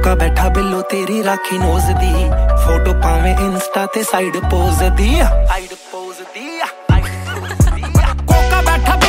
Coca बैठा बिल्लो तेरी राखी नोज दी फोटो पावे इंस्टा ते साइड पोज दी कोका बैठा